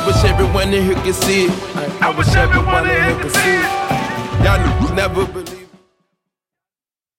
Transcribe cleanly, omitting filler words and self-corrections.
I wish everyone in here could see it. I wish everyone in here could see it. Y'all never believe.